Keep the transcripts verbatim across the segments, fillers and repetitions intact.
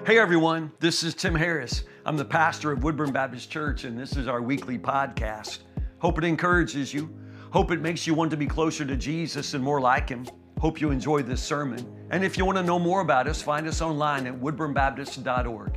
Hey everyone, this is Tim Harris. I'm the pastor of Woodburn Baptist Church, and this is our weekly podcast. Hope it encourages you. Hope it makes you want to be closer to Jesus and more like Him. Hope you enjoy this sermon. And if you want to know more about us, find us online at woodburn baptist dot org.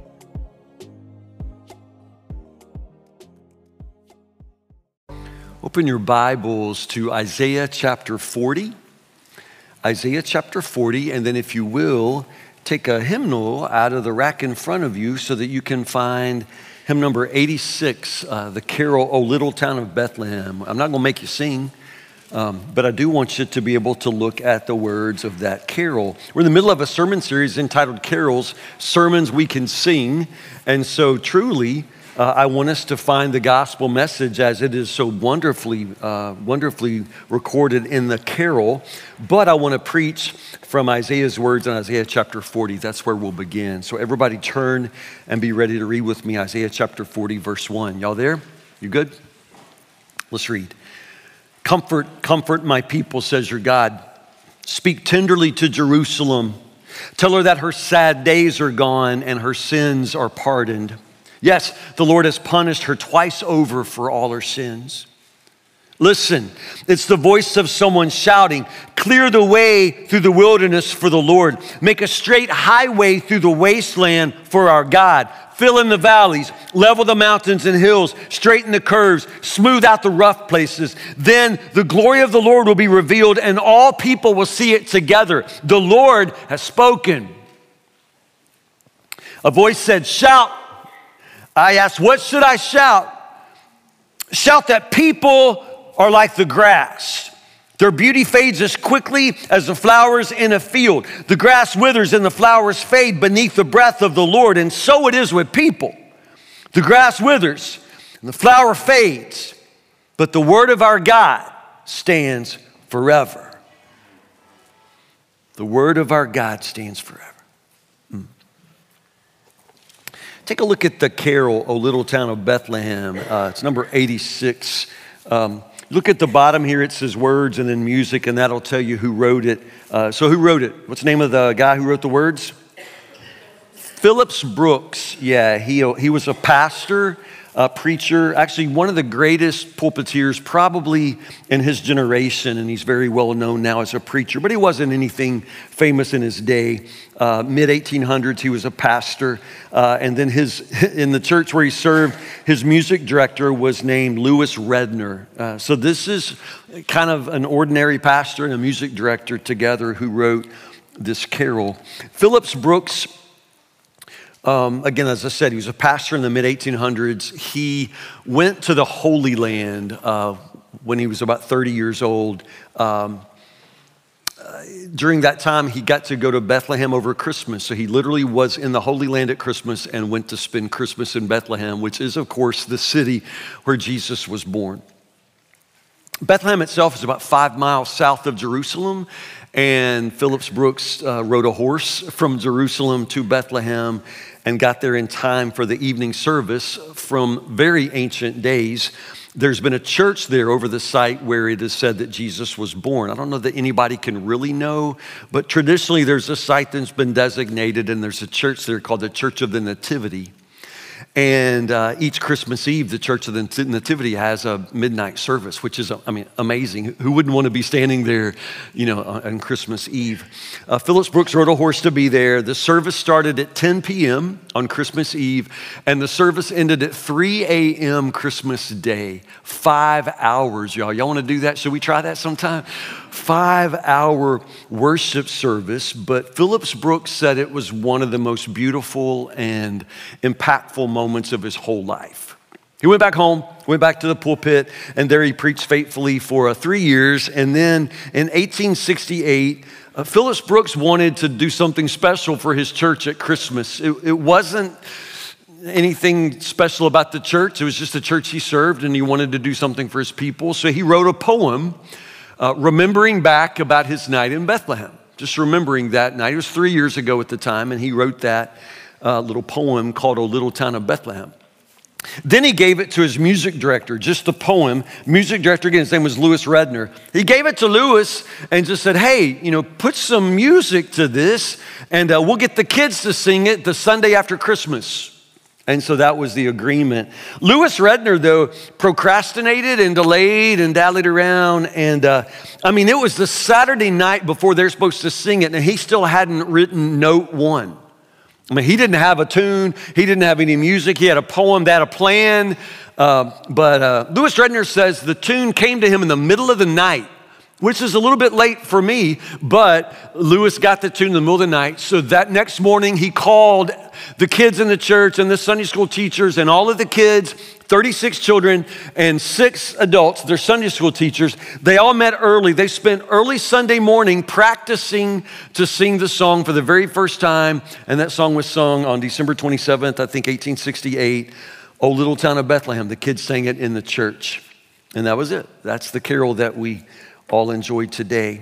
Open your Bibles to Isaiah chapter forty. Isaiah chapter forty, and then if you will, take a hymnal out of the rack in front of you so that you can find hymn number eighty-six, uh, the carol, O Little Town of Bethlehem. I'm not going to make you sing, um, but I do want you to be able to look at the words of that carol. We're in the middle of a sermon series entitled Carols, Sermons We Can Sing. And so truly, uh, I want us to find the gospel message as it is so wonderfully, uh, wonderfully recorded in the carol. But I want to preach from Isaiah's words in Isaiah chapter forty. That's where we'll begin. So everybody turn and be ready to read with me Isaiah chapter forty, verse one. Y'all there? You good? Let's read. Comfort, comfort my people, says your God. Speak tenderly to Jerusalem. Tell her that her sad days are gone and her sins are pardoned. Yes, the Lord has punished her twice over for all her sins. Listen, it's the voice of someone shouting, clear the way through the wilderness for the Lord. Make a straight highway through the wasteland for our God. Fill in the valleys, level the mountains and hills, straighten the curves, smooth out the rough places. Then the glory of the Lord will be revealed and all people will see it together. The Lord has spoken. A voice said, shout. I asked, what should I shout? Shout that people are like the grass. Their beauty fades as quickly as the flowers in a field. The grass withers and the flowers fade beneath the breath of the Lord. And so it is with people. The grass withers and the flower fades, but the word of our God stands forever. The word of our God stands forever. Mm. Take a look at the carol, O Little Town of Bethlehem. Uh, it's number eighty-six. Um, Look at the bottom here, it says words and then music, and that'll tell you who wrote it. Uh, so who wrote it? What's the name of the guy who wrote the words? Phillips Brooks. Yeah, he, he was a pastor, a preacher, actually one of the greatest pulpiteers probably in his generation, and he's very well known now as a preacher, but he wasn't anything famous in his day. Uh, mid eighteen hundreds, he was a pastor, uh, and then his in the church where he served, his music director was named Louis Redner. Uh, so this is kind of an ordinary pastor and a music director together who wrote this carol. Phillips Brooks, Um, again, as I said, he was a pastor in the mid eighteen hundreds. He went to the Holy Land uh, when he was about thirty years old. Um, uh, during that time, he got to go to Bethlehem over Christmas. So he literally was in the Holy Land at Christmas and went to spend Christmas in Bethlehem, which is, of course, the city where Jesus was born. Bethlehem itself is about five miles south of Jerusalem. And Phillips Brooks uh, rode a horse from Jerusalem to Bethlehem and got there in time for the evening service from very ancient days. There's been a church there over the site where it is said that Jesus was born. I don't know that anybody can really know, but traditionally there's a site that's been designated, and there's a church there called the Church of the Nativity. And uh, each Christmas Eve, the Church of the Nativity has a midnight service, which is, I mean, amazing. Who wouldn't want to be standing there, you know, on Christmas Eve? Uh, Phillips Brooks rode a horse to be there. The service started at ten p.m. on Christmas Eve, and the service ended at three a.m. Christmas Day. Five hours, y'all. Y'all want to do that? Should we try that sometime? Five-hour worship service, but Phillips Brooks said it was one of the most beautiful and impactful moments of his whole life. He went back home, went back to the pulpit, and there he preached faithfully for uh, three years. And then in eighteen sixty-eight, uh, Phillips Brooks wanted to do something special for his church at Christmas. It, it wasn't anything special about the church. It was just the church he served, and he wanted to do something for his people. So he wrote a poem Uh, remembering back about his night in Bethlehem, just remembering that night. It was three years ago at the time, and he wrote that uh, little poem called O Little Town of Bethlehem. Then he gave it to his music director, just the poem. Music director, again, his name was Louis Redner. He gave it to Louis and just said, hey, you know, put some music to this and uh, we'll get the kids to sing it the Sunday after Christmas. And so that was the agreement. Louis Redner, though, procrastinated and delayed and dallied around. And uh, I mean, it was the Saturday night before they're supposed to sing it, and he still hadn't written note one. I mean, he didn't have a tune. He didn't have any music. He had a poem, they had a plan. Uh, but uh, Louis Redner says the tune came to him in the middle of the night, which is a little bit late for me, but Louis got the tune in the middle of the night. So that next morning, he called the kids in the church and the Sunday school teachers and all of the kids, thirty-six children and six adults, they're Sunday school teachers. They all met early. They spent early Sunday morning practicing to sing the song for the very first time. And that song was sung on December twenty-seventh, I think eighteen sixty-eight, O Little Town of Bethlehem. The kids sang it in the church. And that was it. That's the carol that we all enjoyed today.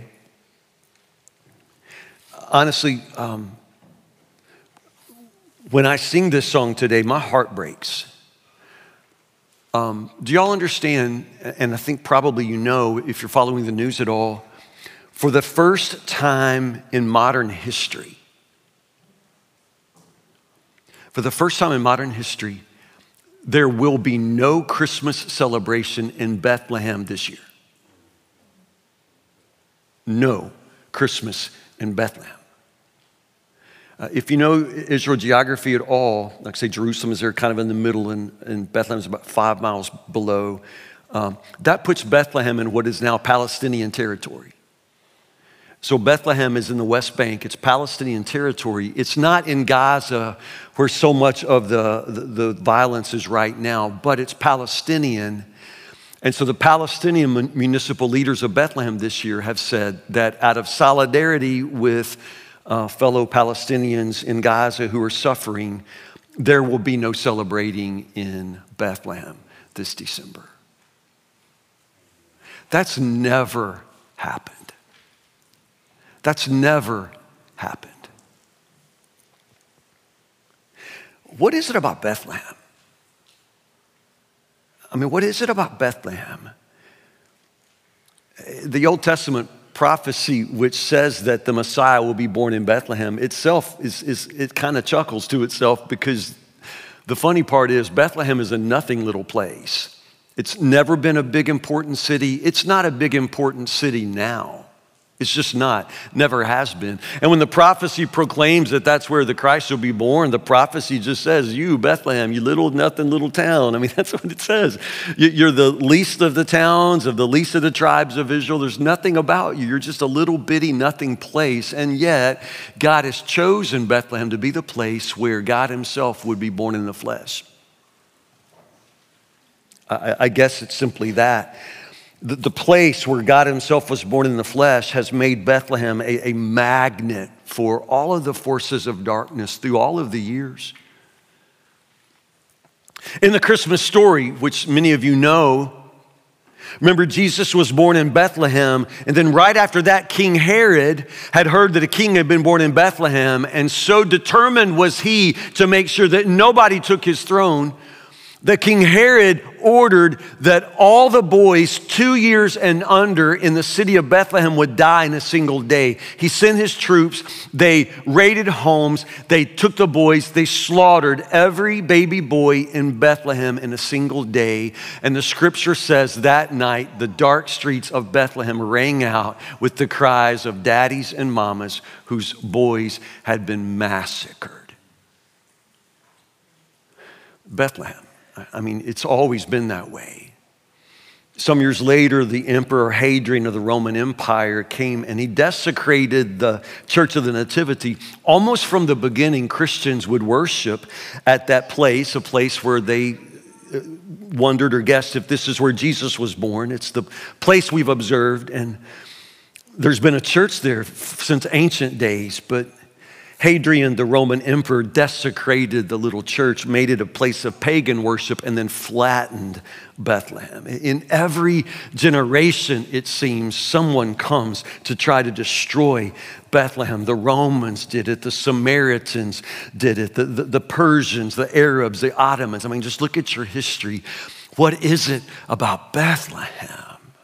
Honestly, um, when I sing this song today, my heart breaks. Um, do y'all understand, and I think probably you know if you're following the news at all, for the first time in modern history, for the first time in modern history, there will be no Christmas celebration in Bethlehem this year. No Christmas in Bethlehem. Uh, if you know Israel geography at all, like I say, Jerusalem is there kind of in the middle and, and Bethlehem is about five miles below. Um, that puts Bethlehem in what is now Palestinian territory. So Bethlehem is in the West Bank. It's Palestinian territory. It's not in Gaza where so much of the, the, the violence is right now, but it's Palestinian. And so the Palestinian municipal leaders of Bethlehem this year have said that out of solidarity with uh, fellow Palestinians in Gaza who are suffering, there will be no celebrating in Bethlehem this December. That's never happened. That's never happened. What is it about Bethlehem? I mean, what is it about Bethlehem? The Old Testament prophecy, which says that the Messiah will be born in Bethlehem, itself is, is it kind of chuckles to itself because the funny part is Bethlehem is a nothing little place. It's never been a big important city. It's not a big important city now. It's just not, never has been. And when the prophecy proclaims that that's where the Christ will be born, the prophecy just says, you, Bethlehem, you little nothing little town. I mean, that's what it says. You're the least of the towns, of the least of the tribes of Israel. There's nothing about you. You're just a little bitty nothing place. And yet, God has chosen Bethlehem to be the place where God himself would be born in the flesh. I, I guess it's simply that. The, the place where God himself was born in the flesh has made Bethlehem a, a magnet for all of the forces of darkness through all of the years. In the Christmas story, which many of you know, remember Jesus was born in Bethlehem, and then right after that, King Herod had heard that a king had been born in Bethlehem, and so determined was he to make sure that nobody took his throne, that King Herod ordered that all the boys two years and under in the city of Bethlehem would die in a single day. He sent his troops, they raided homes, they took the boys, they slaughtered every baby boy in Bethlehem in a single day. And the scripture says that night, the dark streets of Bethlehem rang out with the cries of daddies and mamas whose boys had been massacred. Bethlehem. I mean, it's always been that way. Some years later, the Emperor Hadrian of the Roman Empire came and he desecrated the Church of the Nativity. Almost from the beginning, Christians would worship at that place, a place where they wondered or guessed if this is where Jesus was born. It's the place we've observed, and there's been a church there since ancient days, but Hadrian, the Roman emperor, desecrated the little church, made it a place of pagan worship, and then flattened Bethlehem. In every generation, it seems, someone comes to try to destroy Bethlehem. The Romans did it. The Samaritans did it. The, the, the Persians, the Arabs, the Ottomans. I mean, just look at your history. What is it about Bethlehem?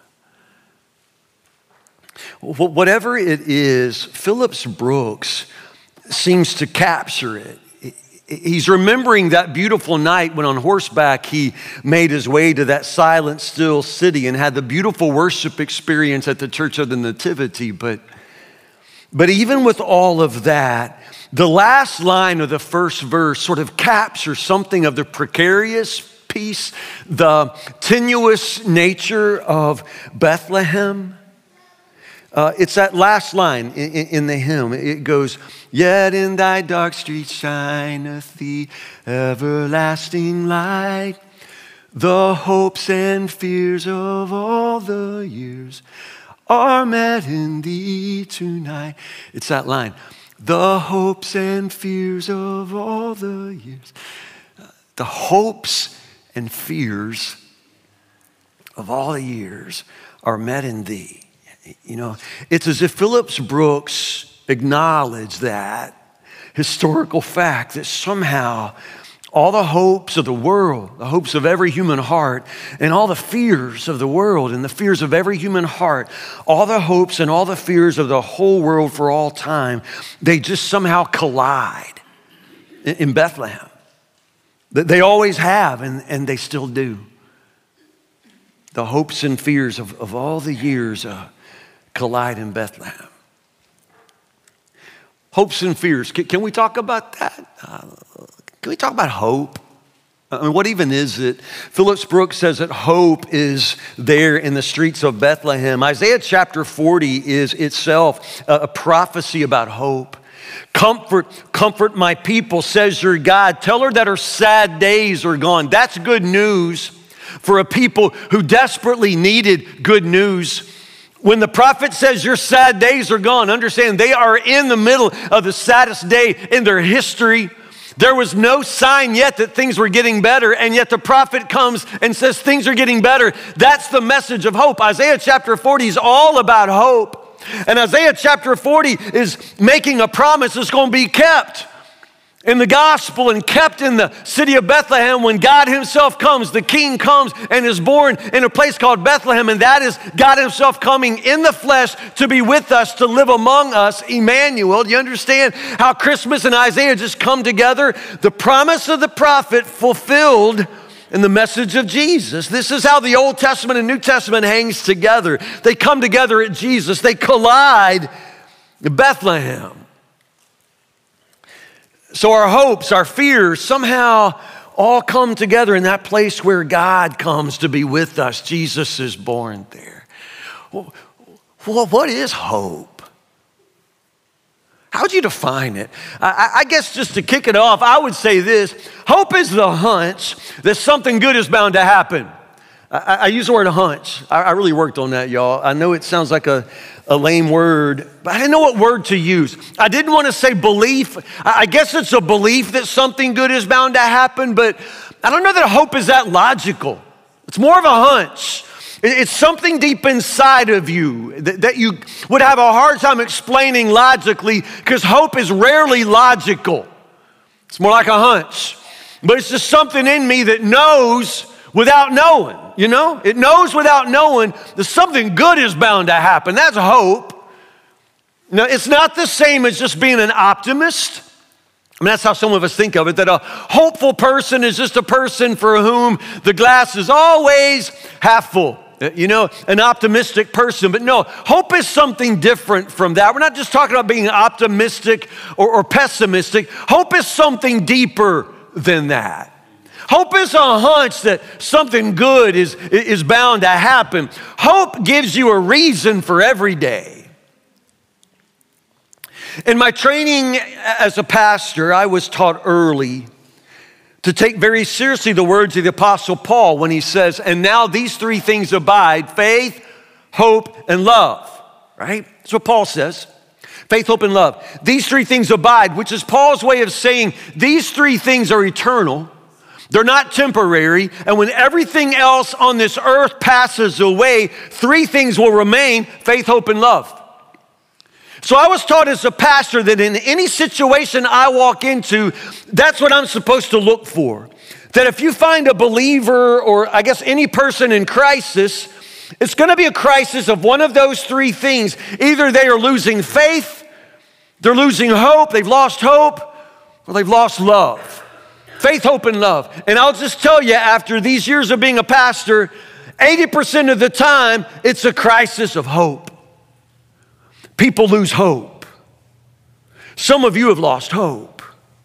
Whatever it is, Phillips Brooks seems to capture it. He's remembering that beautiful night when on horseback he made his way to that silent, still city and had the beautiful worship experience at the Church of the Nativity. But, but even with all of that, the last line of the first verse sort of captures something of the precarious piece, the tenuous nature of Bethlehem. Uh, it's that last line in, in the hymn. It goes, yet in thy dark streets shineth the everlasting light. The hopes and fears of all the years are met in thee tonight. It's that line. The hopes and fears of all the years. The hopes and fears of all the years are met in thee. You know, it's as if Phillips Brooks acknowledged that historical fact that somehow all the hopes of the world, the hopes of every human heart, and all the fears of the world and the fears of every human heart, all the hopes and all the fears of the whole world for all time, they just somehow collide in Bethlehem. They always have, and, and they still do. The hopes and fears of, of all the years uh, collide in Bethlehem. Hopes and fears. Can, can we talk about that? Uh, can we talk about hope? I mean, what even is it? Phillips Brooks says that hope is there in the streets of Bethlehem. Isaiah chapter forty is itself a, a prophecy about hope. Comfort, comfort my people, says your God. Tell her that her sad days are gone. That's good news for a people who desperately needed good news. When the prophet says your sad days are gone, understand they are in the middle of the saddest day in their history. There was no sign yet that things were getting better, and yet the prophet comes and says things are getting better. That's the message of hope. Isaiah chapter forty is all about hope. And Isaiah chapter forty is making a promise that's going to be kept in the gospel and kept in the city of Bethlehem when God himself comes. The king comes and is born in a place called Bethlehem, and that is God himself coming in the flesh to be with us, to live among us, Emmanuel. Do you understand how Christmas and Isaiah just come together? The promise of the prophet fulfilled in the message of Jesus. This is how the Old Testament and New Testament hangs together. They come together at Jesus. They collide in Bethlehem. So our hopes, our fears, somehow all come together in that place where God comes to be with us. Jesus is born there. Well, what is hope? How would you define it? I, I guess just to kick it off, I would say this. Hope is the hunch that something good is bound to happen. I, I use the word hunch. I, I really worked on that, y'all. I know it sounds like a, a lame word, but I didn't know what word to use. I didn't want to say belief. I, I guess it's a belief that something good is bound to happen, but I don't know that hope is that logical. It's more of a hunch. It's something deep inside of you that, that you would have a hard time explaining logically, because hope is rarely logical. It's more like a hunch. But it's just something in me that knows without knowing, you know? It knows without knowing that something good is bound to happen. That's hope. Now, it's not the same as just being an optimist. I mean, that's how some of us think of it, that a hopeful person is just a person for whom the glass is always half full. You know, an optimistic person. But no, hope is something different from that. We're not just talking about being optimistic or, or pessimistic. Hope is something deeper than that. Hope is a hunch that something good is, is bound to happen. Hope gives you a reason for every day. In my training as a pastor, I was taught early to take very seriously the words of the Apostle Paul when he says, and now these three things abide, faith, hope, and love, right? That's what Paul says. Faith, hope, and love. These three things abide, which is Paul's way of saying these three things are eternal. They're not temporary. And when everything else on this earth passes away, three things will remain: faith, hope, and love. So I was taught as a pastor that in any situation I walk into, that's what I'm supposed to look for. That if you find a believer, or I guess any person in crisis, it's gonna be a crisis of one of those three things. Either they are losing faith, they're losing hope, they've lost hope, or they've lost love. Faith, hope, and love. And I'll just tell you, after these years of being a pastor, eighty percent of the time, it's a crisis of hope. People lose hope. Some of you have lost hope.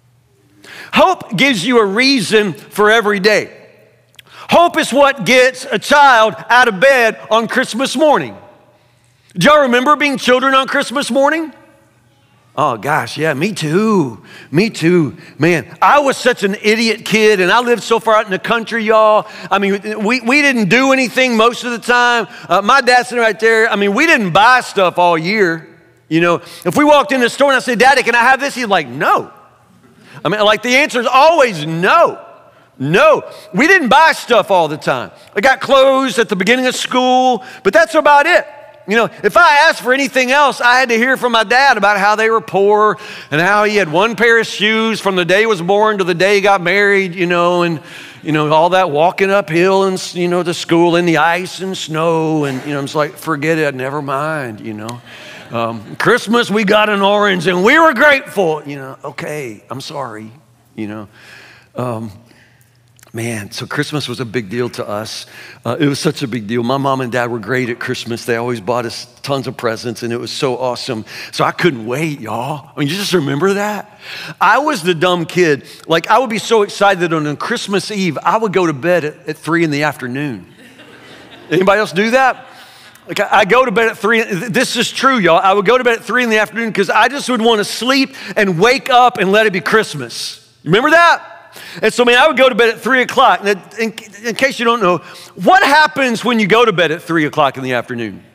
Hope gives you a reason for every day. Hope is what gets a child out of bed on Christmas morning. Do y'all remember being children on Christmas morning? Oh gosh, yeah, me too, me too. Man, I was such an idiot kid, and I lived so far out in the country, y'all. I mean, we, we didn't do anything most of the time. Uh, my dad's sitting right there. I mean, we didn't buy stuff all year. You know, if we walked in the store and I said, Daddy, can I have this? He's like, no. I mean, like the answer is always no. No, we didn't buy stuff all the time. I got clothes at the beginning of school, but that's about it. You know, if I asked for anything else, I had to hear from my dad about how they were poor and how he had one pair of shoes from the day he was born to the day he got married, you know, and, you know, all that walking uphill and, you know, to school in the ice and snow. And, you know, I'm just like, forget it, never mind, you know. Um, Christmas, we got an orange and we were grateful, you know. Okay, I'm sorry, you know. Um, Man, so Christmas was a big deal to us. Uh, it was such a big deal. My mom and dad were great at Christmas. They always bought us tons of presents, and it was so awesome. So I couldn't wait, y'all. I mean, you just remember that? I was the dumb kid. Like, I would be so excited that on Christmas Eve, I would go to bed at, at three in the afternoon. Anybody else do that? Like, I, I go to bed at three. This is true, y'all. I would go to bed at three in the afternoon because I just would want to sleep and wake up and let it be Christmas. Remember that? And so, man, I would go to bed at three o'clock. And in, in case you don't know, what happens when you go to bed at three o'clock in the afternoon?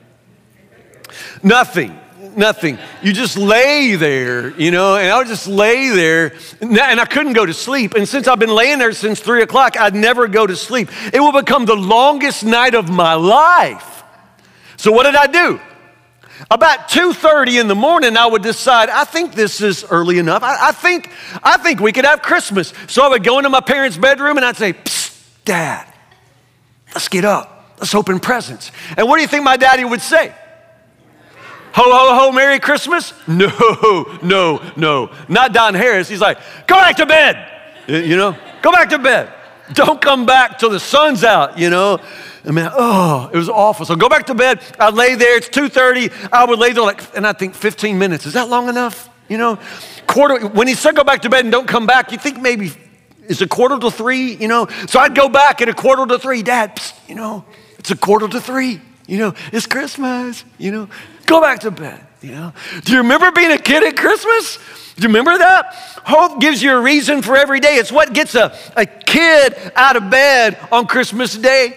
Nothing, nothing. You just lay there, you know, and I would just lay there, and I couldn't go to sleep. And since I've been laying there since three o'clock, I'd never go to sleep. It will become the longest night of my life. So what did I do? About two thirty in the morning, I would decide, I think this is early enough. I, I think I think we could have Christmas. So I would go into my parents' bedroom and I'd say, Psst, Dad, let's get up. Let's open presents. And what do you think my daddy would say? Ho, ho, ho, Merry Christmas? No, no, no. Not Don Harris. He's like, go back to bed. You know, go back to bed. Don't come back till the sun's out, you know. I mean, oh, it was awful. So go back to bed. I lay there. It's two thirty. I would lay there like, and I think fifteen minutes. Is that long enough? You know, quarter. When he said go back to bed and don't come back, you think maybe it's a quarter to three. You know, so I'd go back at a quarter to three. Dad, psst, you know, it's a quarter to three. You know, it's Christmas. You know, go back to bed. You know, do you remember being a kid at Christmas? Do you remember that? Hope gives you a reason for every day. It's what gets a, a kid out of bed on Christmas Day.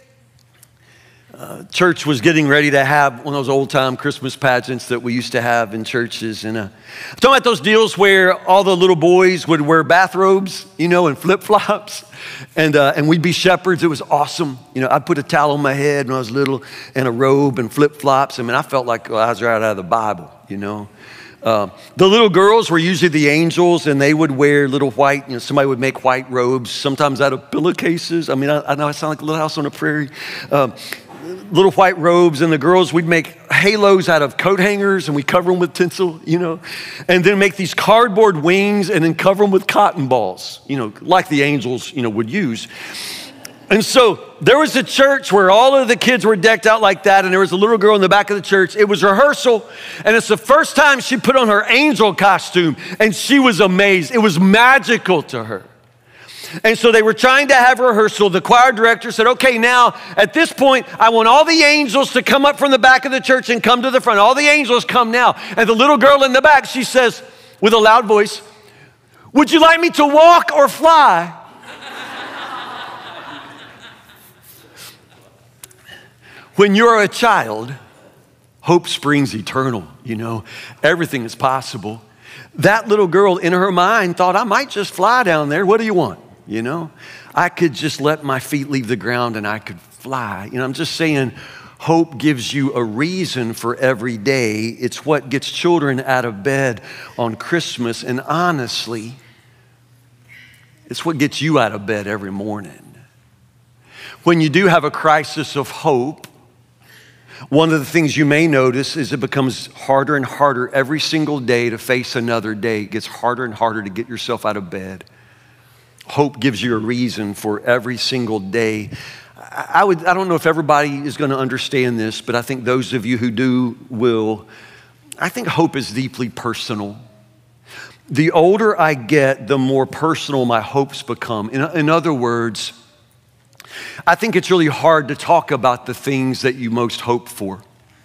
Uh, church was getting ready to have one of those old-time Christmas pageants that we used to have in churches. And uh, I'm talking about those deals where all the little boys would wear bathrobes, you know, and flip-flops. And uh, and we'd be shepherds. It was awesome. You know, I'd put a towel on my head when I was little and a robe and flip-flops. I mean, I felt like well, I was right out of the Bible, you know. Uh, the little girls were usually the angels, and they would wear little white, you know, somebody would make white robes, sometimes out of pillowcases. I mean, I, I know I sound like a Little House on the Prairie. Um, little white robes, and the girls, we'd make halos out of coat hangers, and we cover them with tinsel, you know, and then make these cardboard wings and then cover them with cotton balls, you know, like the angels, you know, would use. And so there was a church where all of the kids were decked out like that, and there was a little girl in the back of the church. It was rehearsal, and it's the first time she put on her angel costume, and she was amazed. It was magical to her. And so they were trying to have rehearsal. The choir director said, okay, now at this point, I want all the angels to come up from the back of the church and come to the front. All the angels come now. And the little girl in the back, she says with a loud voice, would you like me to walk or fly? When you're a child, Hope springs eternal, you know. Everything is possible. That little girl in her mind thought, I might just fly down there. What do you want? You know, I could just let my feet leave the ground and I could fly. You know, I'm just saying, hope gives you a reason for every day. It's what gets children out of bed on Christmas. And honestly, it's what gets you out of bed every morning. When you do have a crisis of hope, one of the things you may notice is it becomes harder and harder every single day to face another day. It gets harder and harder to get yourself out of bed. Hope gives you a reason for every single day. I would, I don't know if everybody is going to understand this, but I think those of you who do will. I think hope is deeply personal. The older I get, the more personal my hopes become. In, in other words, I think it's really hard to talk about the things that you most hope for.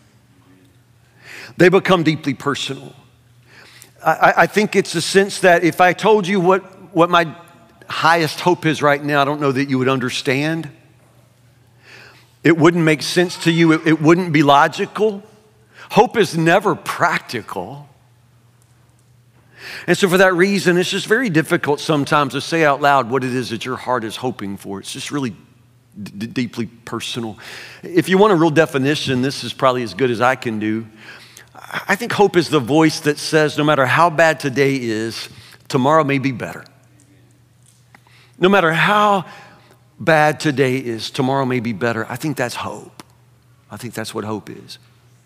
They become deeply personal. I, I think it's a sense that if I told you what, what my highest hope is right now, I don't know that you would understand. It wouldn't make sense to you. It, it wouldn't be logical. Hope is never practical. And so for that reason, it's just very difficult sometimes to say out loud what it is that your heart is hoping for. It's just really d- deeply personal. If you want a real definition, this is probably as good as I can do. I think hope is the voice that says no matter how bad today is, tomorrow may be better. No matter how bad today is, tomorrow may be better. I think that's hope. I think that's what hope is.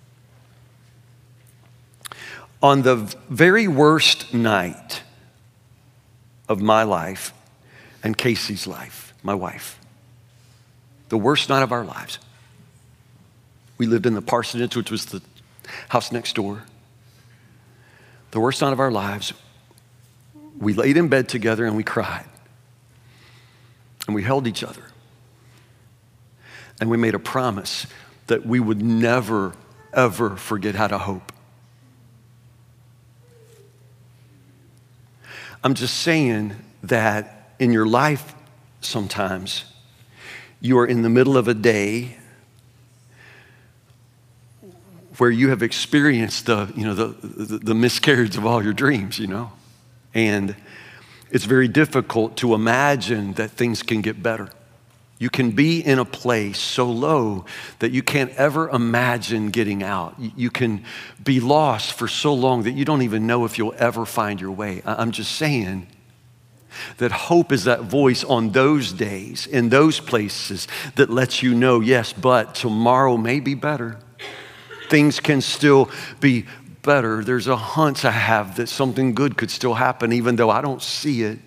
On the very worst night of my life and Casey's life, my wife, the worst night of our lives, we lived in the parsonage, which was the house next door. The worst night of our lives, we laid in bed together and we cried. And we held each other. And we made a promise that we would never, ever forget how to hope. I'm just saying that in your life, sometimes you are in the middle of a day where you have experienced the, you know, the, the, the miscarriage of all your dreams, you know, and it's very difficult to imagine that things can get better. You can be in a place so low that you can't ever imagine getting out. You can be lost for so long that you don't even know if you'll ever find your way. I'm just saying that hope is that voice on those days, in those places, that lets you know, yes, but tomorrow may be better. Things can still be better. There's a hunch I have that something good could still happen even though I don't see it.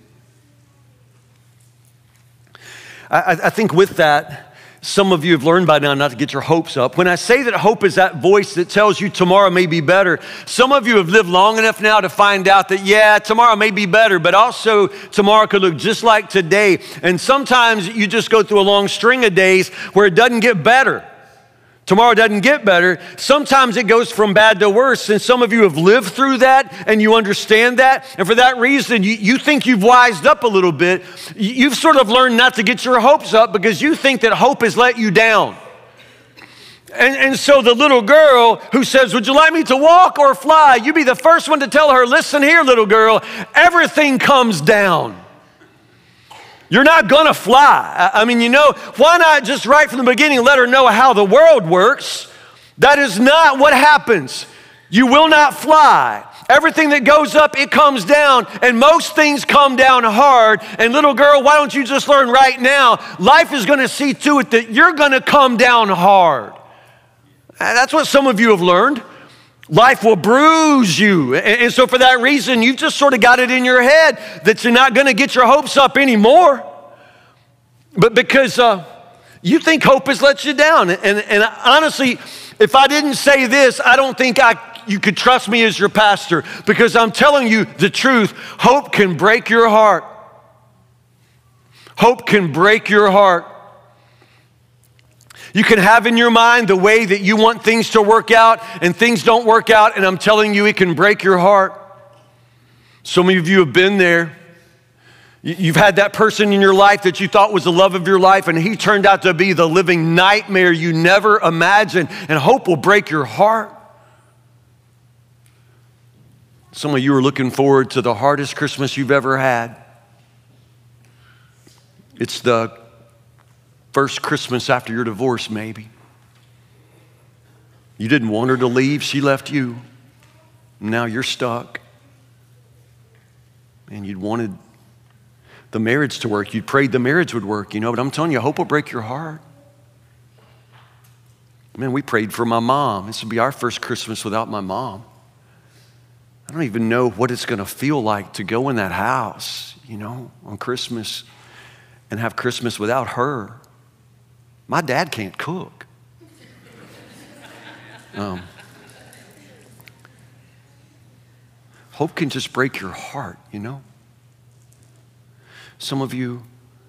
I, I think with that, some of you have learned by now not to get your hopes up. When I say that hope is that voice that tells you tomorrow may be better, some of you have lived long enough now to find out that, yeah, tomorrow may be better, but also tomorrow could look just like today. And sometimes you just go through a long string of days where it doesn't get better. Tomorrow doesn't get better. Sometimes it goes from bad to worse. And some of you have lived through that and you understand that. And for that reason, you, you think you've wised up a little bit. You've sort of learned not to get your hopes up because you think that hope has let you down. And, and so the little girl who says, would you like me to walk or fly? You be the first one to tell her, listen here, little girl, everything comes down. You're not gonna fly. I mean, you know, why not just right from the beginning let her know how the world works? That is not what happens. You will not fly. Everything that goes up, it comes down, and most things come down hard. And little girl, why don't you just learn right now, life is gonna see to it that you're gonna come down hard. That's what some of you have learned. Life will bruise you. And so for that reason, you've just sort of got it in your head that you're not going to get your hopes up anymore. But because uh, you think hope has let you down. And, and honestly, if I didn't say this, I don't think I, you could trust me as your pastor, because I'm telling you the truth. Hope can break your heart. Hope can break your heart. You can have in your mind the way that you want things to work out, and things don't work out, and I'm telling you, it can break your heart. Some of you have been there. You've had that person in your life that you thought was the love of your life, and he turned out to be the living nightmare you never imagined, and hope will break your heart. Some of you are looking forward to the hardest Christmas you've ever had. It's the first Christmas after your divorce, maybe. You didn't want her to leave, she left you. Now you're stuck. And you'd wanted the marriage to work. You prayed the marriage would work, you know, but I'm telling you, hope will break your heart. Man, we prayed for my mom. This will be our first Christmas without my mom. I don't even know what it's going to feel like to go in that house, you know, on Christmas and have Christmas without her. My dad can't cook. Um, hope can just break your heart, you know. Some of you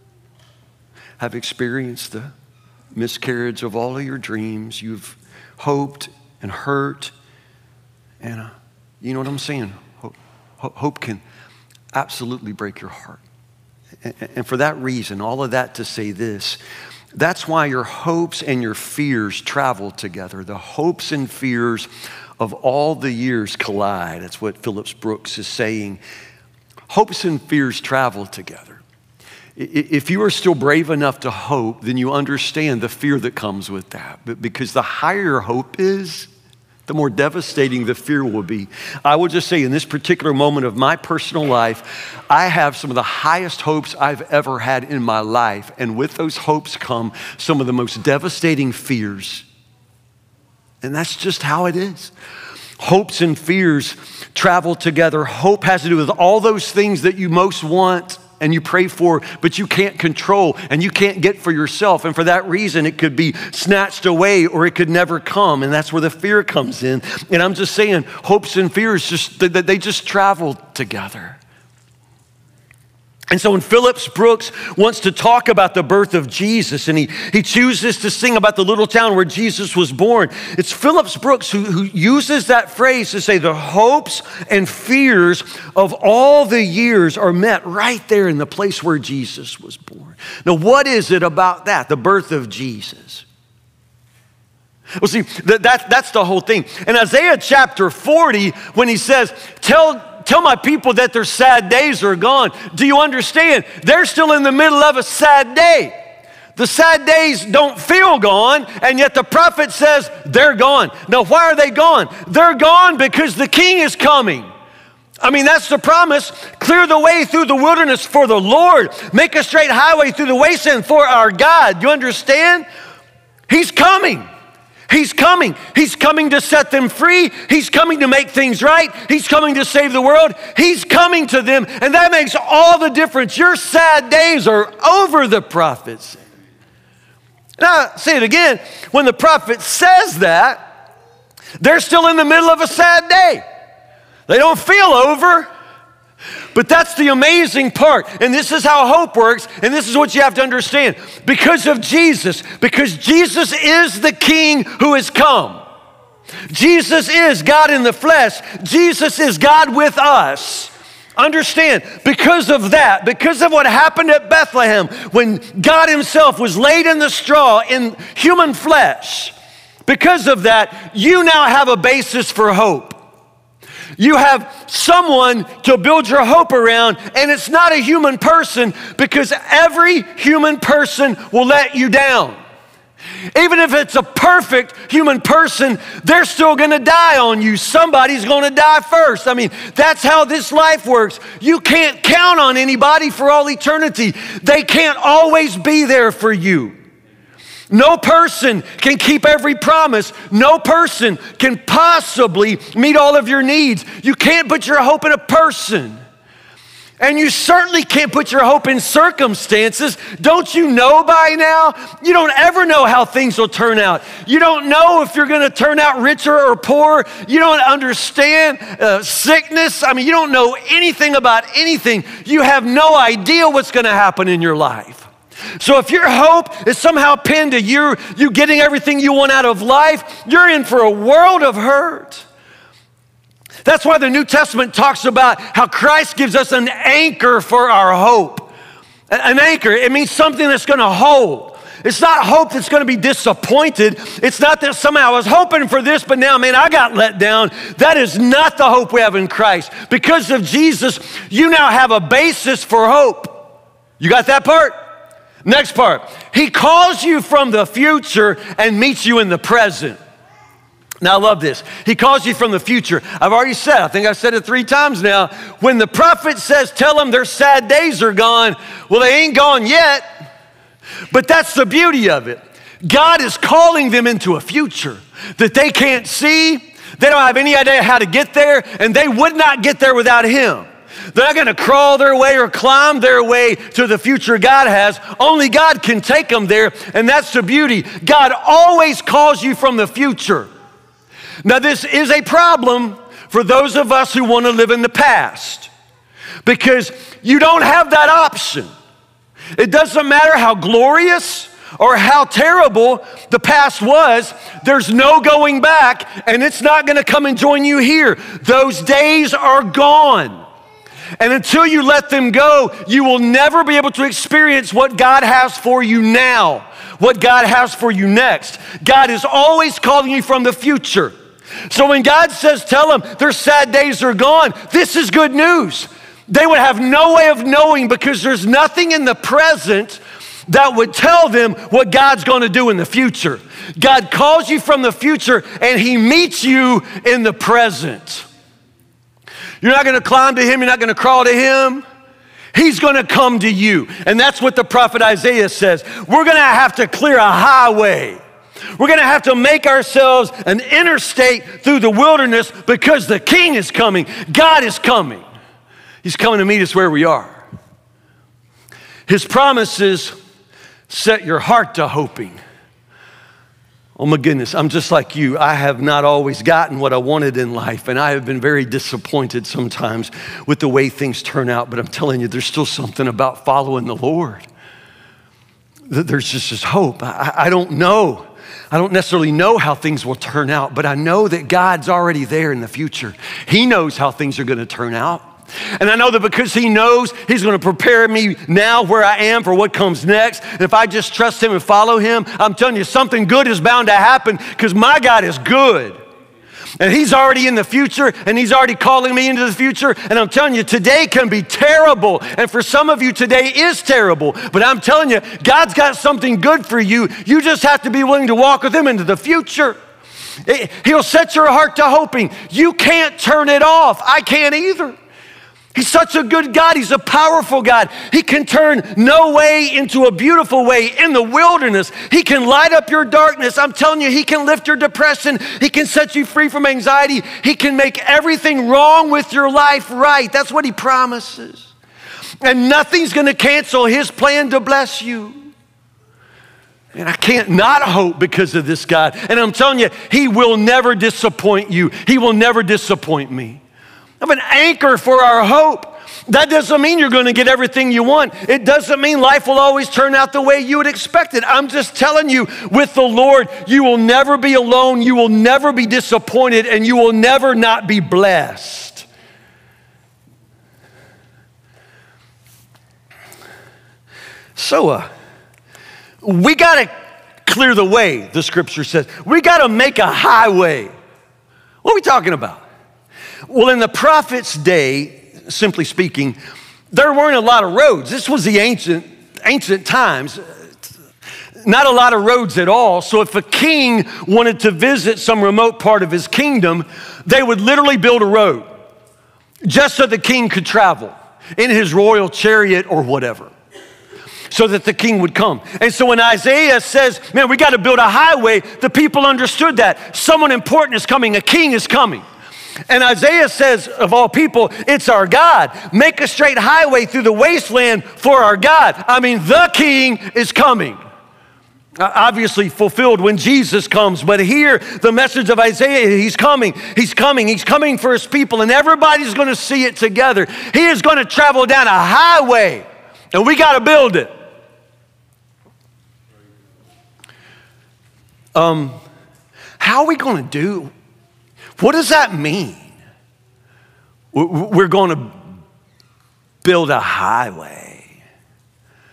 have experienced the miscarriage of all of your dreams. You've hoped and hurt. And uh, you know what I'm saying? Hope, hope can absolutely break your heart. And, and for that reason, all of that to say this, that's why your hopes and your fears travel together. The hopes and fears of all the years collide. That's what Phillips Brooks is saying. Hopes and fears travel together. If you are still brave enough to hope, then you understand the fear that comes with that. But because the higher your hope is, the more devastating the fear will be. I will just say in this particular moment of my personal life, I have some of the highest hopes I've ever had in my life. And with those hopes come some of the most devastating fears. And that's just how it is. Hopes and fears travel together. Hope has to do with all those things that you most want and you pray for, but you can't control and you can't get for yourself. And for that reason, it could be snatched away or it could never come. And that's where the fear comes in. And I'm just saying, hopes and fears, just that they just travel together. And so when Phillips Brooks wants to talk about the birth of Jesus, and he, he chooses to sing about the little town where Jesus was born, it's Phillips Brooks who, who uses that phrase to say the hopes and fears of all the years are met right there in the place where Jesus was born. Now, what is it about that, the birth of Jesus? Well, see, that, that, that's the whole thing. In Isaiah chapter forty, when he says, tell Tell my people that their sad days are gone. Do you understand? They're still in the middle of a sad day. The sad days don't feel gone, and yet the prophet says they're gone. Now, why are they gone? They're gone because the king is coming. I mean, that's the promise. Clear the way through the wilderness for the Lord. Make a straight highway through the wasteland for our God. You understand? He's coming. He's coming. He's coming to set them free. He's coming to make things right. He's coming to save the world. He's coming to them, and that makes all the difference. Your sad days are over, the prophet said. Now, I'll say it again. When the prophet says that, they're still in the middle of a sad day. They don't feel over. But that's the amazing part. And this is how hope works. And this is what you have to understand. Because of Jesus, because Jesus is the King who has come. Jesus is God in the flesh. Jesus is God with us. Understand, because of that, because of what happened at Bethlehem, when God himself was laid in the straw in human flesh, because of that, you now have a basis for hope. You have someone to build your hope around, and it's not a human person, because every human person will let you down. Even if it's a perfect human person, they're still gonna die on you. Somebody's gonna die first. I mean, that's how this life works. You can't count on anybody for all eternity. They can't always be there for you. No person can keep every promise. No person can possibly meet all of your needs. You can't put your hope in a person. And you certainly can't put your hope in circumstances. Don't you know by now? You don't ever know how things will turn out. You don't know if you're gonna turn out richer or poor. You don't understand uh, sickness. I mean, you don't know anything about anything. You have no idea what's gonna happen in your life. So if your hope is somehow pinned to you, you getting everything you want out of life, you're in for a world of hurt. That's why the New Testament talks about how Christ gives us an anchor for our hope. An anchor, it means something that's gonna hold. It's not hope that's gonna be disappointed. It's not that somehow I was hoping for this, but now, man, I got let down. That is not the hope we have in Christ. Because of Jesus, you now have a basis for hope. You got that part? Next part. He calls you from the future and meets you in the present. Now, I love this. He calls you from the future. I've already said, I think I've said it three times now. When the prophet says, tell them their sad days are gone, well, they ain't gone yet. But that's the beauty of it. God is calling them into a future that they can't see. They don't have any idea how to get there, and they would not get there without him. They're not gonna crawl their way or climb their way to the future God has. Only God can take them there, and that's the beauty. God always calls you from the future. Now, this is a problem for those of us who wanna live in the past, because you don't have that option. It doesn't matter how glorious or how terrible the past was, there's no going back, and it's not gonna come and join you here. Those days are gone. And until you let them go, you will never be able to experience what God has for you now, what God has for you next. God is always calling you from the future. So when God says, tell them their sad days are gone, this is good news. They would have no way of knowing, because there's nothing in the present that would tell them what God's gonna do in the future. God calls you from the future and he meets you in the present. You're not gonna climb to him, you're not gonna crawl to him. He's gonna come to you. And that's what the prophet Isaiah says. We're gonna have to clear a highway. We're gonna have to make ourselves an interstate through the wilderness, because the king is coming. God is coming. He's coming to meet us where we are. His promises set your heart to hoping. Oh my goodness, I'm just like you. I have not always gotten what I wanted in life, and I have been very disappointed sometimes with the way things turn out, but I'm telling you, there's still something about following the Lord. There's just this hope. I, I don't know. I don't necessarily know how things will turn out, but I know that God's already there in the future. He knows how things are gonna turn out. And I know that because he knows, he's gonna prepare me now where I am for what comes next. And if I just trust him and follow him, I'm telling you, something good is bound to happen, because my God is good. And he's already in the future, and he's already calling me into the future. And I'm telling you, today can be terrible. And for some of you, today is terrible. But I'm telling you, God's got something good for you. You just have to be willing to walk with him into the future. He'll set your heart to hoping. You can't turn it off. I can't either. He's such a good God. He's a powerful God. He can turn no way into a beautiful way in the wilderness. He can light up your darkness. I'm telling you, he can lift your depression. He can set you free from anxiety. He can make everything wrong with your life right. That's what he promises. And nothing's gonna cancel his plan to bless you. And I can't not hope because of this God. And I'm telling you, he will never disappoint you. He will never disappoint me. Of an anchor for our hope. That doesn't mean you're going to get everything you want. It doesn't mean life will always turn out the way you would expect it. I'm just telling you, with the Lord, you will never be alone, you will never be disappointed, and you will never not be blessed. So, uh, we got to clear the way, the scripture says. We got to make a highway. What are we talking about? Well, in the prophet's day, simply speaking, there weren't a lot of roads. This was the ancient, ancient times. Not a lot of roads at all. So if a king wanted to visit some remote part of his kingdom, they would literally build a road just so the king could travel in his royal chariot or whatever, so that the king would come. And so when Isaiah says, man, we got to build a highway, the people understood that. Someone important is coming, a king is coming. And Isaiah says, of all people, it's our God. Make a straight highway through the wasteland for our God. I mean, the king is coming. Uh, obviously fulfilled when Jesus comes, but here, the message of Isaiah, he's coming, he's coming, he's coming for his people, and everybody's gonna see it together. He is gonna travel down a highway, and we gotta build it. Um, how are we gonna do? What does that mean? We're going to build a highway.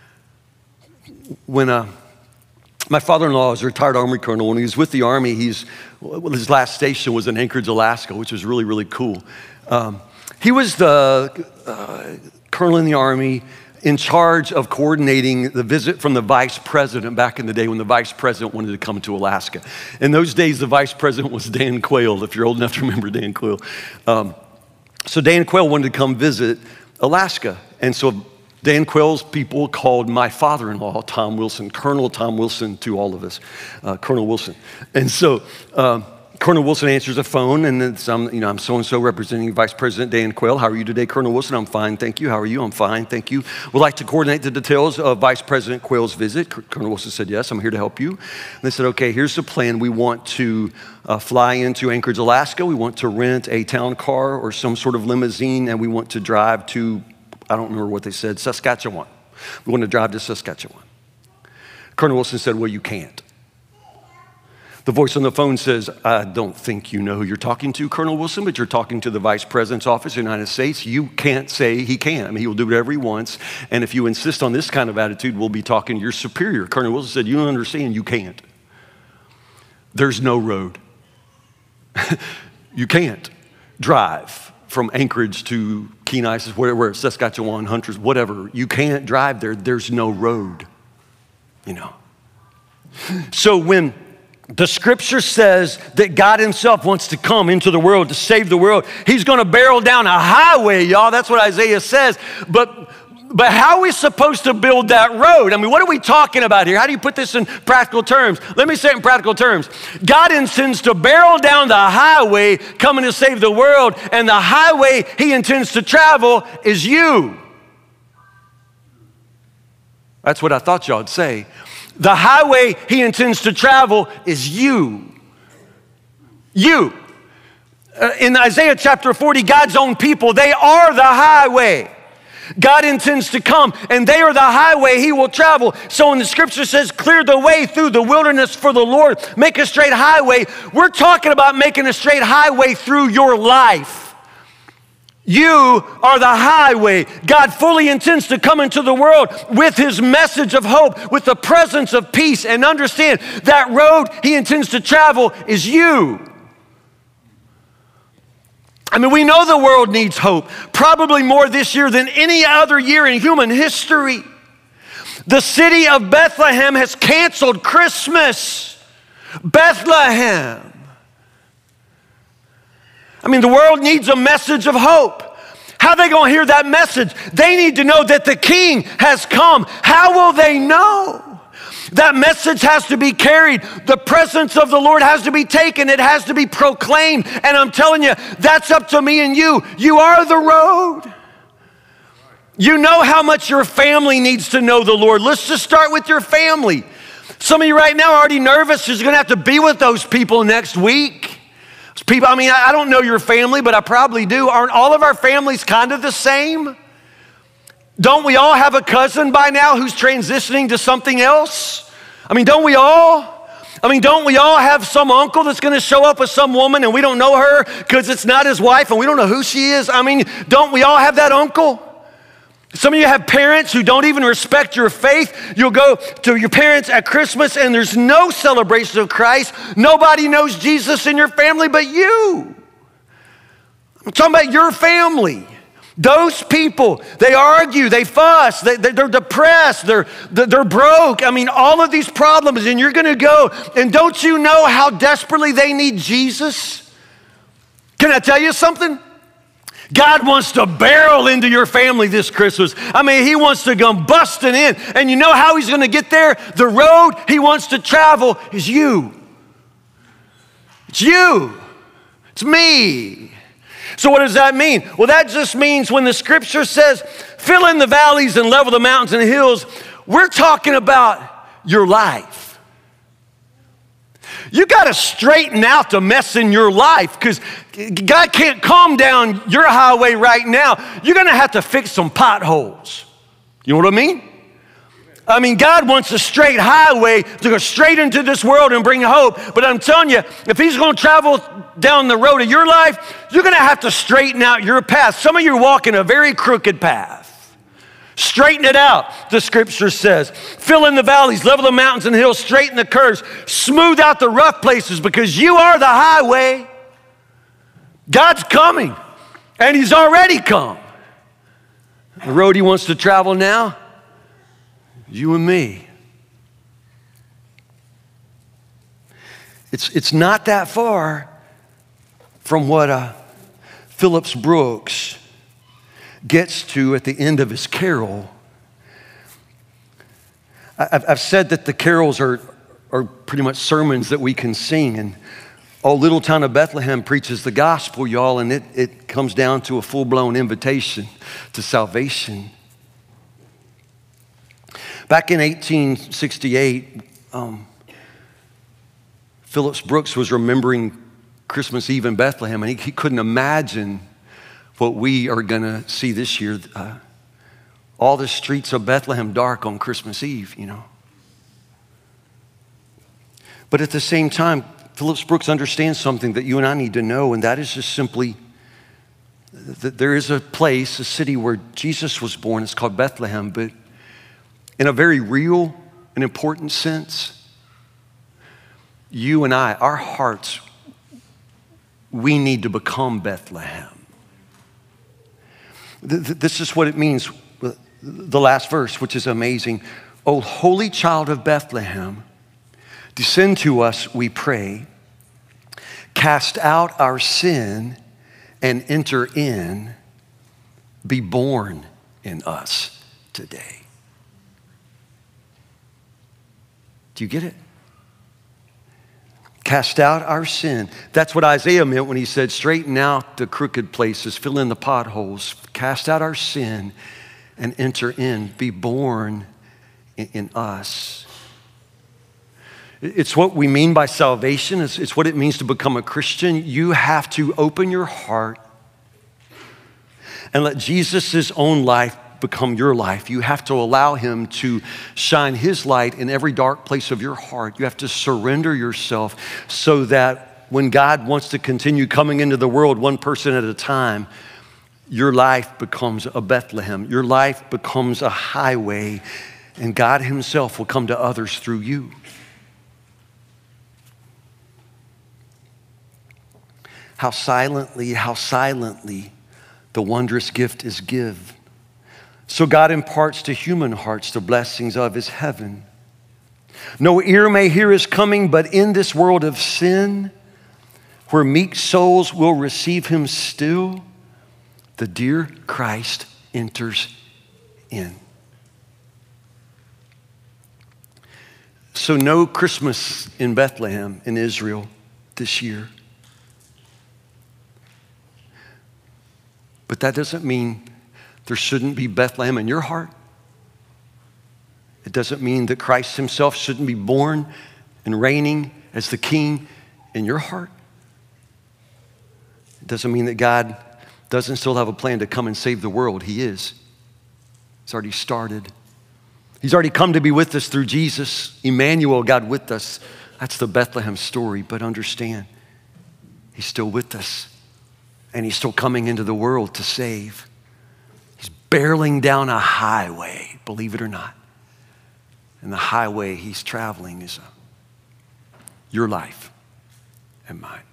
when uh, my father-in-law was a retired Army colonel. When he was with the Army, he's, well, his last station was in Anchorage, Alaska, which was really, really cool. Um, he was the uh, colonel in the Army in charge of coordinating the visit from the vice president back in the day when the vice president wanted to come to Alaska. In those days, the vice president was Dan Quayle, if you're old enough to remember Dan Quayle. Um, so Dan Quayle wanted to come visit Alaska. And so Dan Quayle's people called my father-in-law, Tom Wilson, Colonel Tom Wilson, to all of us, uh, Colonel Wilson. And so um, Colonel Wilson answers the phone, and then some, you know, I'm so-and-so representing Vice President Dan Quayle. How are you today, Colonel Wilson? I'm fine, thank you. How are you? I'm fine, thank you. Would like to coordinate the details of Vice President Quayle's visit. Colonel Wilson said, yes, I'm here to help you. And they said, okay, here's the plan. We want to uh, fly into Anchorage, Alaska. We want to rent a town car or some sort of limousine, and we want to drive to, I don't remember what they said, Saskatchewan. We want to drive to Saskatchewan. Colonel Wilson said, well, you can't. The voice on the phone says, I don't think you know who you're talking to, Colonel Wilson, but you're talking to the Vice President's Office of the United States. You can't say he can. I mean, he will do whatever he wants. And if you insist on this kind of attitude, we'll be talking to your superior. Colonel Wilson said, you don't understand, you can't. There's no road. You can't drive from Anchorage to Kenai, wherever, Saskatchewan, Hunters, whatever. You can't drive there. There's no road, you know. So when the scripture says that God himself wants to come into the world to save the world, he's going to barrel down a highway, y'all. That's what Isaiah says. But But how are we supposed to build that road? I mean, what are we talking about here? How do you put this in practical terms? Let me say it in practical terms. God intends to barrel down the highway coming to save the world, and the highway he intends to travel is you. That's what I thought y'all would say. The highway he intends to travel is you. You. Uh, in Isaiah chapter forty, God's own people, they are the highway. God intends to come, and they are the highway he will travel. So when the scripture says, clear the way through the wilderness for the Lord, make a straight highway, we're talking about making a straight highway through your life. You are the highway. God fully intends to come into the world with his message of hope, with the presence of peace, and understand that road he intends to travel is you. I mean, we know the world needs hope, probably more this year than any other year in human history. The city of Bethlehem has canceled Christmas. Bethlehem. I mean, the world needs a message of hope. How are they going to hear that message? They need to know that the King has come. How will they know? That message has to be carried. The presence of the Lord has to be taken. It has to be proclaimed. And I'm telling you, that's up to me and you. You are the road. You know how much your family needs to know the Lord. Let's just start with your family. Some of you right now are already nervous. You're going to have to be with those people next week. People, I mean, I don't know your family, but I probably do. Aren't all of our families kind of the same? Don't we all have a cousin by now who's transitioning to something else? I mean, don't we all? I mean, don't we all have some uncle that's going to show up with some woman and we don't know her because it's not his wife and we don't know who she is? I mean, don't we all have that uncle? Some of you have parents who don't even respect your faith. You'll go to your parents at Christmas and there's no celebration of Christ. Nobody knows Jesus in your family but you. I'm talking about your family. Those people, they argue, they fuss, they, they're depressed, they're, they're broke. I mean, all of these problems, and you're gonna go, and don't you know how desperately they need Jesus? Can I tell you something? God wants to barrel into your family this Christmas. I mean, he wants to come busting in, and you know how he's gonna get there? The road he wants to travel is you. It's you, it's me. So what does that mean? Well, that just means when the scripture says, fill in the valleys and level the mountains and hills, we're talking about your life. You got to straighten out the mess in your life because God can't calm down your highway right now. You're going to have to fix some potholes. You know what I mean? I mean, God wants a straight highway to go straight into this world and bring hope. But I'm telling you, if he's going to travel down the road of your life, you're going to have to straighten out your path. Some of you are walking a very crooked path. Straighten it out, the scripture says. Fill in the valleys, level the mountains and hills, straighten the curves, smooth out the rough places, because you are the highway. God's coming, and he's already come. The road he wants to travel now, you and me. It's, it's not that far from what uh, Phillips Brooks gets to at the end of his carol. I've, I've said that the carols are, are pretty much sermons that we can sing, and Oh, Little Town of Bethlehem preaches the gospel, y'all, and it, it comes down to a full-blown invitation to salvation. Back in eighteen sixty-eight, um, Phillips Brooks was remembering Christmas Eve in Bethlehem, and he, he couldn't imagine what we are going to see this year. Uh, all the streets of Bethlehem dark on Christmas Eve, you know. But at the same time, Phillips Brooks understands something that you and I need to know, and that is just simply that there is a place, a city where Jesus was born. It's called Bethlehem, but in a very real and important sense, you and I, our hearts, we need to become Bethlehem. This is what it means, the last verse, which is amazing. O holy child of Bethlehem, descend to us, we pray. Cast out our sin and enter in. Be born in us today. Do you get it? Cast out our sin. That's what Isaiah meant when he said, straighten out the crooked places, fill in the potholes, cast out our sin and enter in. Be born in, in us. It's what we mean by salvation. It's, it's what it means to become a Christian. You have to open your heart and let Jesus' own life become your life. You have to allow him to shine his light in every dark place of your heart. You have to surrender yourself so that when God wants to continue coming into the world one person at a time, your life becomes a Bethlehem. Your life becomes a highway, and God himself will come to others through you. How silently, how silently the wondrous gift is given. So God imparts to human hearts the blessings of his heaven. No ear may hear his coming, but in this world of sin, where meek souls will receive him still, the dear Christ enters in. So no Christmas in Bethlehem in Israel this year. But that doesn't mean there shouldn't be Bethlehem in your heart. It doesn't mean that Christ himself shouldn't be born and reigning as the king in your heart. It doesn't mean that God doesn't still have a plan to come and save the world. He is. It's already started. He's already come to be with us through Jesus. Emmanuel, God with us. That's the Bethlehem story. But understand, he's still with us. And he's still coming into the world to save. He's barreling down a highway, believe it or not. And the highway he's traveling is a, your life and mine.